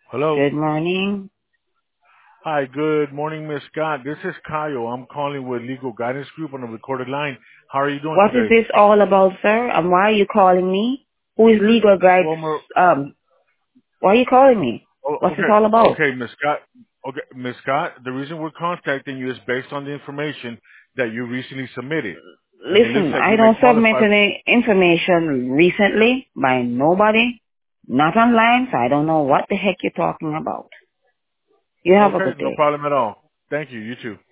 Hello. Good morning. Hi, good morning, Miss Scott. This is Kyle. I'm calling with Legal Guidance Group on the recorded line. How are you doing What is today? this all about, sir? And why are you calling me? Who is legal guides? Well, Why are you calling me? What's this all about? okay, Miss Scott. Okay, Miss Scott. The reason we're contacting you is based on the information that you recently submitted, and it looks Listen, like I you may don't submit qualify. any information recently by nobody, not online, so I don't know what the heck you're talking about. You have a Okay, good no day. problem at all. Thank you. You too.